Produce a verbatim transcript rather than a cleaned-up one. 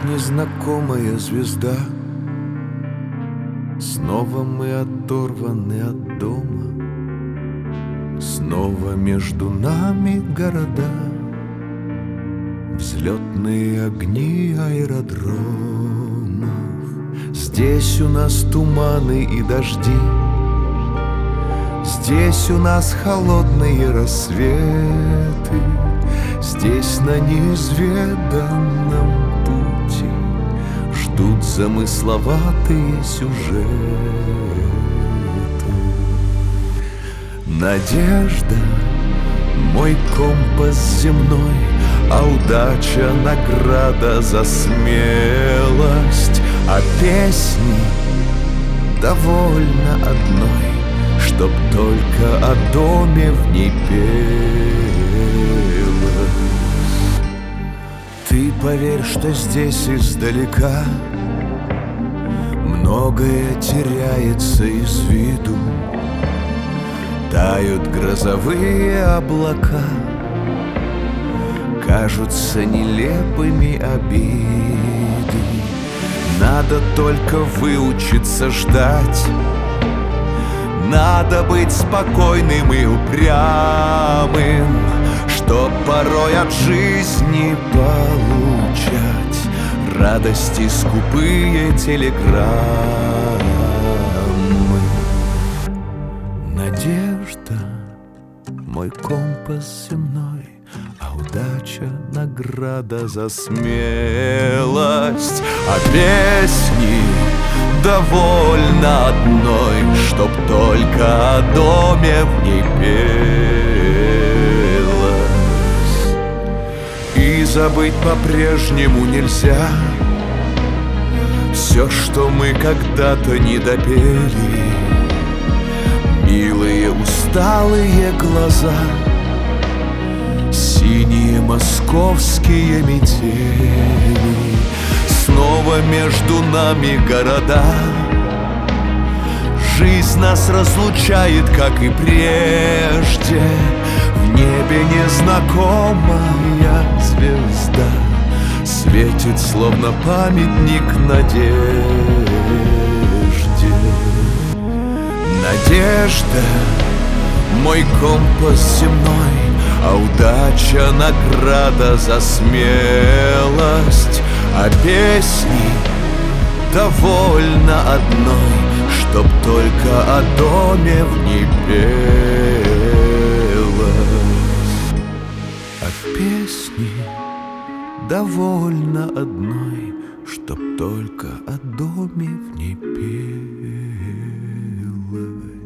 незнакомая звезда. Снова мы оторваны от дома, снова между нами города, взлетные огни аэродромов. Здесь у нас туманы и дожди, здесь у нас холодные рассветы, здесь на неизведанном пути ждут замысловатые сюжеты. Надежда — мой компас земной, а удача — награда за смелость. А песни довольно одной, чтоб только о доме в ней пелось. Ты поверь, что здесь издалека многое теряется из виду. Тают грозовые облака, кажутся нелепыми обиды. Надо только выучиться ждать, надо быть спокойным и упрямым, чтоб порой от жизни получать радости скупые телеграммы. Надежда — мой компас земной, а удача — награда за смелость. А песни довольно одной, чтоб только о доме в ней пелось. И забыть по-прежнему нельзя все, что мы когда-то не допели. Милые усталые глаза, синие московские метели, снова между нами города. Жизнь нас разлучает, как и прежде. В небе незнакомая звезда светит, словно памятник надежде. Надежда — мой компас земной, а удача — награда за смелость. А песни довольно одной, чтоб только о доме в ней пелось. А песни довольно одной, чтоб только о доме в ней пелось.